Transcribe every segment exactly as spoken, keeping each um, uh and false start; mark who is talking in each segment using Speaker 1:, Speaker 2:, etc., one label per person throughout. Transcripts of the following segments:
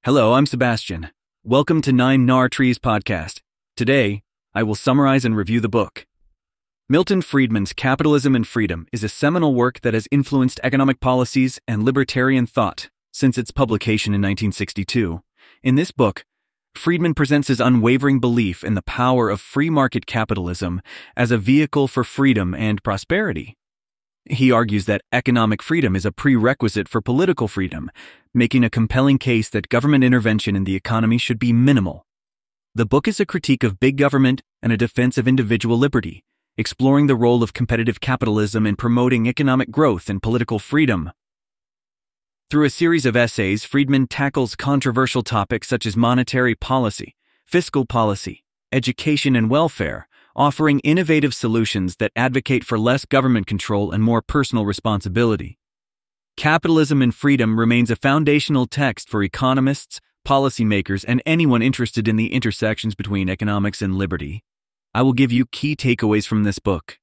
Speaker 1: Hello, I'm Sebastian. Welcome to Nine Nar Trees podcast. Today, I will summarize and review the book. Milton Friedman's Capitalism and Freedom is a seminal work that has influenced economic policies and libertarian thought since its publication in nineteen sixty-two. In this book, Friedman presents his unwavering belief in the power of free market capitalism as a vehicle for freedom and prosperity. He argues that economic freedom is a prerequisite for political freedom, making a compelling case that government intervention in the economy should be minimal. The book is a critique of big government and a defense of individual liberty, exploring the role of competitive capitalism in promoting economic growth and political freedom. Through a series of essays, Friedman tackles controversial topics such as monetary policy, fiscal policy, education, and welfare, offering innovative solutions that advocate for less government control and more personal responsibility. Capitalism and Freedom remains a foundational text for economists, policymakers, and anyone interested in the intersections between economics and liberty. I will give you key takeaways from this book.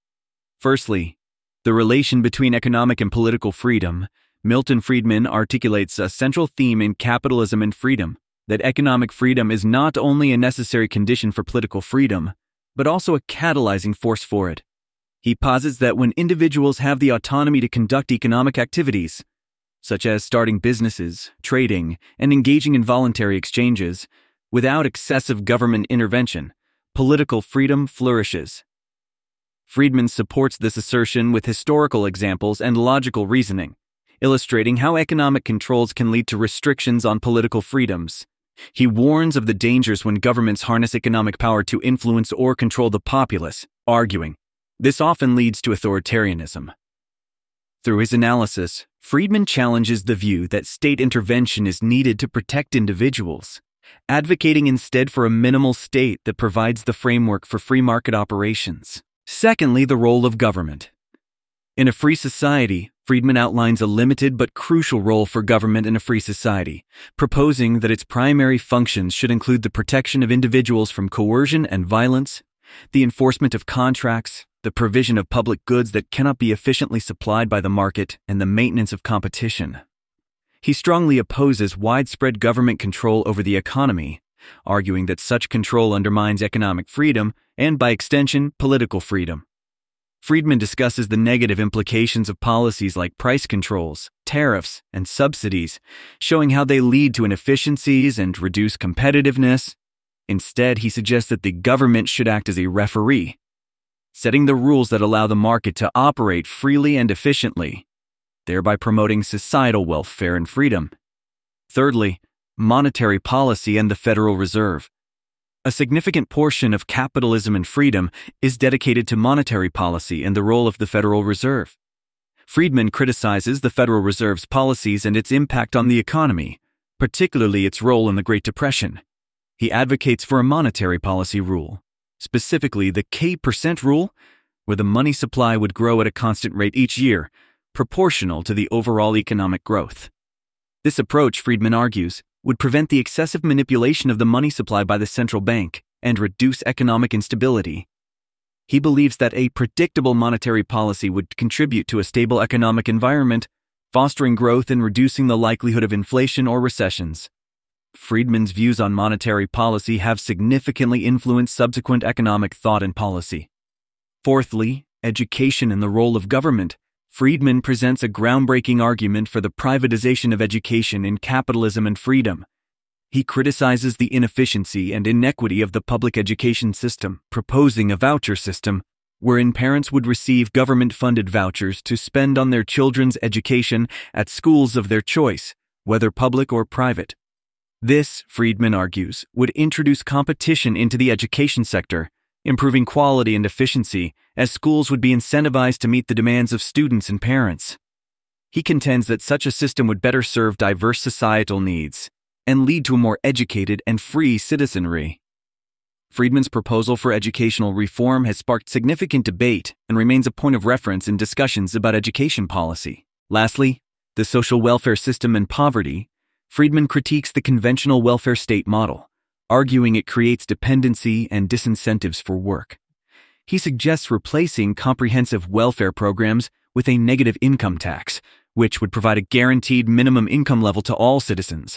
Speaker 1: Firstly, the relation between economic and political freedom. Milton Friedman articulates a central theme in Capitalism and Freedom, that economic freedom is not only a necessary condition for political freedom, but also a catalyzing force for it. He posits that when individuals have the autonomy to conduct economic activities, such as starting businesses, trading, and engaging in voluntary exchanges, without excessive government intervention, political freedom flourishes. Friedman supports this assertion with historical examples and logical reasoning, illustrating how economic controls can lead to restrictions on political freedoms. He warns of the dangers when governments harness economic power to influence or control the populace, arguing, this often leads to authoritarianism. Through his analysis, Friedman challenges the view that state intervention is needed to protect individuals, advocating instead for a minimal state that provides the framework for free market operations. Secondly, the role of government. In a free society, Friedman outlines a limited but crucial role for government in a free society, proposing that its primary functions should include the protection of individuals from coercion and violence, the enforcement of contracts, the provision of public goods that cannot be efficiently supplied by the market, and the maintenance of competition. He strongly opposes widespread government control over the economy, arguing that such control undermines economic freedom and, by extension, political freedom. Friedman discusses the negative implications of policies like price controls, tariffs, and subsidies, showing how they lead to inefficiencies and reduce competitiveness. Instead, he suggests that the government should act as a referee, setting the rules that allow the market to operate freely and efficiently, thereby promoting societal welfare and freedom. Thirdly, monetary policy and the Federal Reserve. A significant portion of Capitalism and Freedom is dedicated to monetary policy and the role of the Federal Reserve. Friedman criticizes the Federal Reserve's policies and its impact on the economy, particularly its role in the Great Depression. He advocates for a monetary policy rule, specifically the K percent rule, where the money supply would grow at a constant rate each year, proportional to the overall economic growth. This approach, Friedman argues, would prevent the excessive manipulation of the money supply by the central bank and reduce economic instability. He believes that a predictable monetary policy would contribute to a stable economic environment, fostering growth and reducing the likelihood of inflation or recessions. Friedman's views on monetary policy have significantly influenced subsequent economic thought and policy. Fourthly, education and the role of government. Friedman presents a groundbreaking argument for the privatization of education in Capitalism and Freedom. He criticizes the inefficiency and inequity of the public education system, proposing a voucher system wherein parents would receive government-funded vouchers to spend on their children's education at schools of their choice, whether public or private. This, Friedman argues, would introduce competition into the education sector, improving quality and efficiency, as schools would be incentivized to meet the demands of students and parents. He contends that such a system would better serve diverse societal needs and lead to a more educated and free citizenry. Friedman's proposal for educational reform has sparked significant debate and remains a point of reference in discussions about education policy. Lastly, the social welfare system and poverty. Friedman critiques the conventional welfare state model, arguing it creates dependency and disincentives for work. He suggests replacing comprehensive welfare programs with a negative income tax, which would provide a guaranteed minimum income level to all citizens.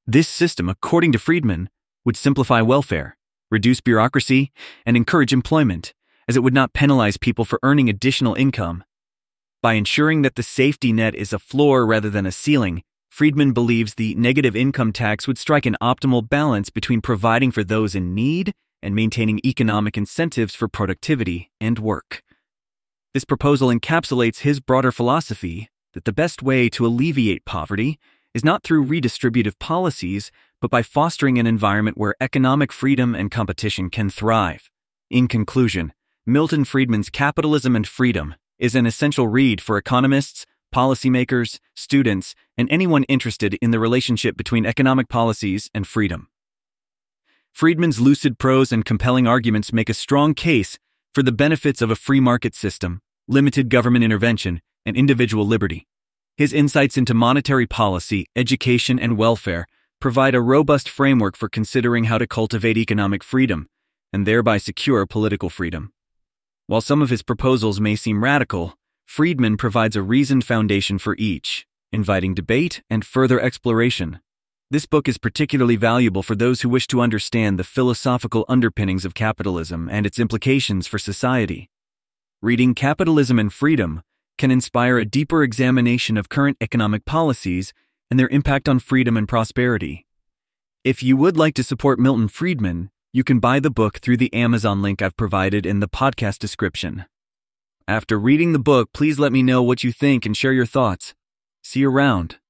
Speaker 1: This system, according to Friedman, would simplify welfare, reduce bureaucracy, and encourage employment, as it would not penalize people for earning additional income. By ensuring that the safety net is a floor rather than a ceiling, Friedman believes the negative income tax would strike an optimal balance between providing for those in need and maintaining economic incentives for productivity and work. This proposal encapsulates his broader philosophy that the best way to alleviate poverty is not through redistributive policies, but by fostering an environment where economic freedom and competition can thrive. In conclusion, Milton Friedman's Capitalism and Freedom is an essential read for economists, policymakers, students, and anyone interested in the relationship between economic policies and freedom. Friedman's lucid prose and compelling arguments make a strong case for the benefits of a free market system, limited government intervention, and individual liberty. His insights into monetary policy, education, and welfare provide a robust framework for considering how to cultivate economic freedom and thereby secure political freedom. While some of his proposals may seem radical, Friedman provides a reasoned foundation for each, inviting debate and further exploration. This book is particularly valuable for those who wish to understand the philosophical underpinnings of capitalism and its implications for society. Reading Capitalism and Freedom can inspire a deeper examination of current economic policies and their impact on freedom and prosperity. If you would like to support Milton Friedman, you can buy the book through the Amazon link I've provided in the podcast description. After reading the book, please let me know what you think and share your thoughts. See you around.